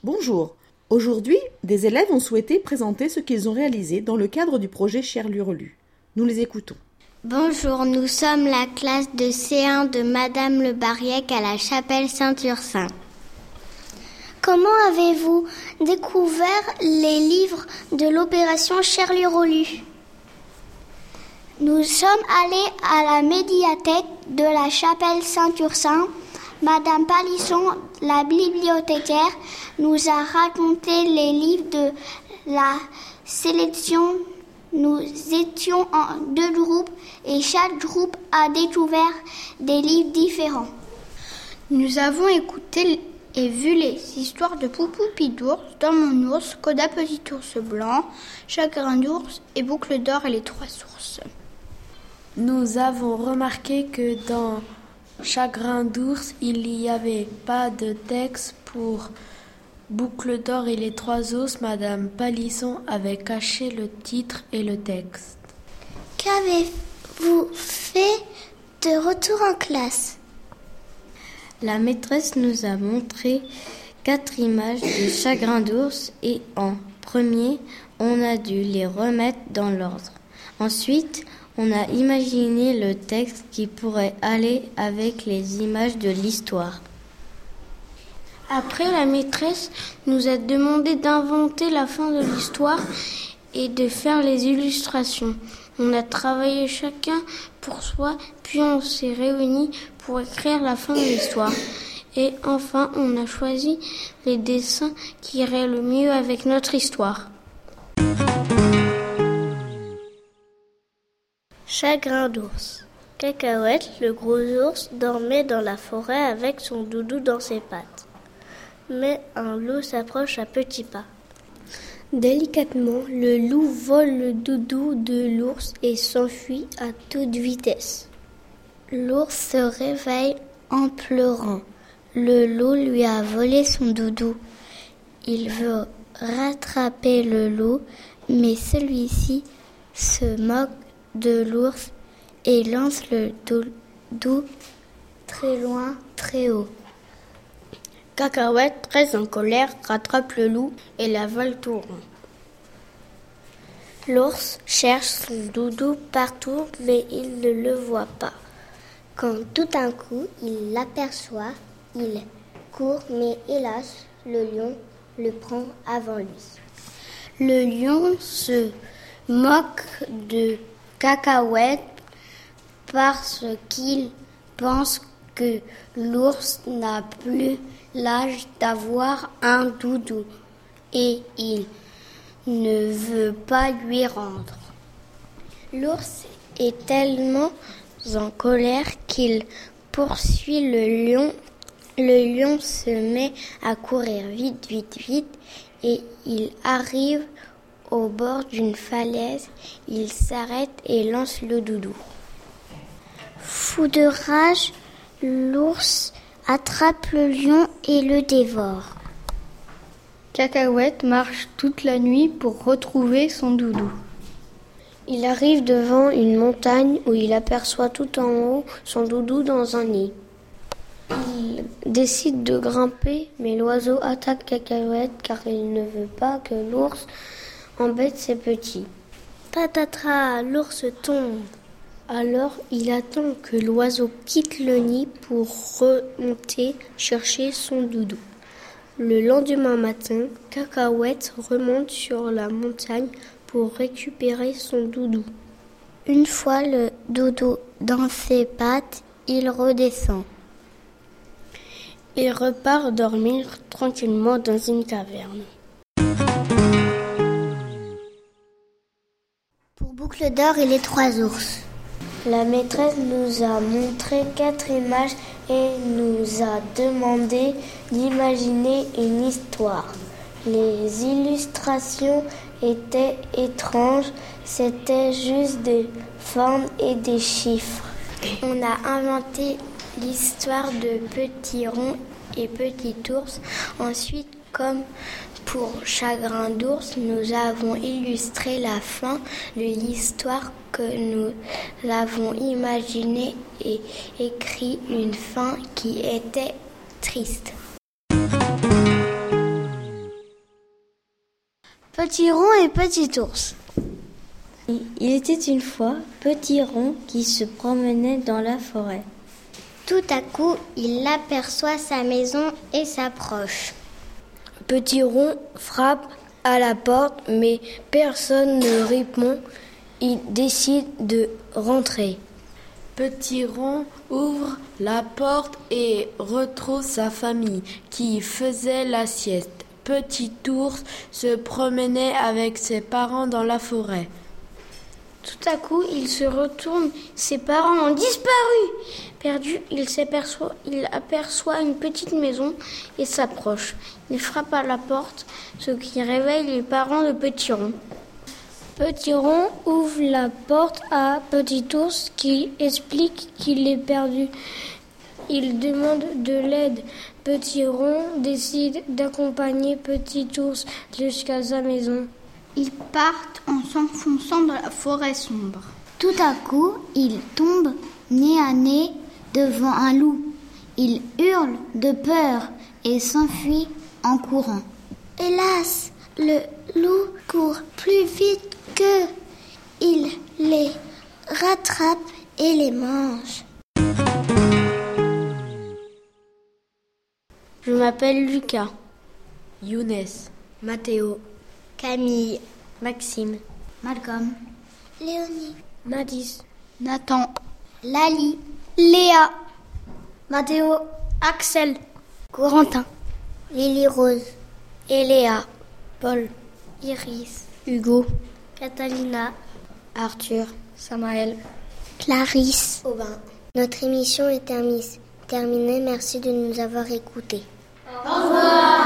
Bonjour. Aujourd'hui, des élèves ont souhaité présenter ce qu'ils ont réalisé dans le cadre du projet Cher lu relu. Nous les écoutons. Bonjour, nous sommes la classe de C1 de Madame Le Bariec à la chapelle Saint-Ursin. Comment avez-vous découvert les livres de l'opération Cher lu relu ? Nous sommes allés à la médiathèque de la chapelle Saint-Ursin. Madame Palisson, la bibliothécaire, nous a raconté les livres de la sélection. Nous étions en 2 groupes et chaque groupe a découvert des livres différents. Nous avons écouté et vu les histoires de Poupou Pidours, Dans mon ours, Coda Petit ours blanc, Chagrin d'ours et Boucle d'or et les 3 sources. Nous avons remarqué que dans Chagrin d'ours, il n'y avait pas de texte pour Boucle d'or et les 3 ours. Madame Palisson avait caché le titre et le texte. Qu'avez-vous fait de retour en classe ? La maîtresse nous a montré 4 images de Chagrin d'ours et en premier, on a dû les remettre dans l'ordre. Ensuite, on a imaginé le texte qui pourrait aller avec les images de l'histoire. Après, la maîtresse nous a demandé d'inventer la fin de l'histoire et de faire les illustrations. On a travaillé chacun pour soi, puis on s'est réunis pour écrire la fin de l'histoire. Et enfin, on a choisi les dessins qui iraient le mieux avec notre histoire. Chagrin d'ours. Cacahuète, le gros ours, dormait dans la forêt avec son doudou dans ses pattes. Mais un loup s'approche à petits pas. Délicatement, le loup vole le doudou de l'ours et s'enfuit à toute vitesse. L'ours se réveille en pleurant. Le loup lui a volé son doudou. Il veut rattraper le loup, mais celui-ci se moque de l'ours et lance le doudou très loin, très haut. Cacahuète, très en colère, rattrape le loup et la vole tout rond. L'ours cherche son doudou partout, mais il ne le voit pas. Quand tout d'un coup, il l'aperçoit, il court, mais hélas, le lion le prend avant lui. Le lion se moque de Cacahuète parce qu'il pense que l'ours n'a plus l'âge d'avoir un doudou et il ne veut pas lui rendre. L'ours est tellement en colère qu'il poursuit le lion. Le lion se met à courir vite, vite, vite et il arrive au bord d'une falaise. Il s'arrête et lance le doudou. Fou de rage, l'ours attrape le lion et le dévore. Cacahuète marche toute la nuit pour retrouver son doudou. Il arrive devant une montagne où il aperçoit tout en haut son doudou dans un nid. Il décide de grimper, mais l'oiseau attaque Cacahuète car il ne veut pas que l'ours embête ses petits. Patatras, l'ours tombe. Alors il attend que l'oiseau quitte le nid pour remonter chercher son doudou. Le lendemain matin, Cacahuète remonte sur la montagne pour récupérer son doudou. Une fois le doudou dans ses pattes, il redescend. Il repart dormir tranquillement dans une caverne. Pour Boucle d'or et les 3 ours. La maîtresse nous a montré 4 images et nous a demandé d'imaginer une histoire. Les illustrations étaient étranges, c'était juste des formes et des chiffres. On a inventé l'histoire de Petit Rond et Petit Ours. Ensuite, comme pour Chagrin d'ours, nous avons illustré la fin de l'histoire que nous avons imaginée et écrit une fin qui était triste. Petit Rond et Petit Ours. Il était une fois Petit Rond qui se promenait dans la forêt. Tout à coup, il aperçoit sa maison et s'approche. Petit Rond frappe à la porte, mais personne ne répond. Il décide de rentrer. Petit Rond ouvre la porte et retrouve sa famille qui faisait la sieste. Petit Ours se promenait avec ses parents dans la forêt. Tout à coup, il se retourne. Ses parents ont disparu. Perdu, il aperçoit une petite maison et s'approche. Il frappe à la porte, ce qui réveille les parents de Petit Rond. Petit Rond ouvre la porte à Petit Ours qui explique qu'il est perdu. Il demande de l'aide. Petit Rond décide d'accompagner Petit Ours jusqu'à sa maison. Ils partent en s'enfonçant dans la forêt sombre. Tout à coup, ils tombent nez à nez devant un loup. Ils hurlent de peur et s'enfuient en courant. Hélas, le loup court plus vite qu'eux. Il les rattrape et les mange. Je m'appelle Lucas. Younes, Mathéo, Camille, Maxime, Malcolm, Léonie, Nadis, Nathan, Lali, Léa, Mathéo, Axel, Corentin, Lily Rose, Eléa, Paul, Iris, Hugo, Catalina, Arthur, Samaël, Clarisse, Aubin. Notre émission est terminée. Merci de nous avoir écoutés. Au revoir.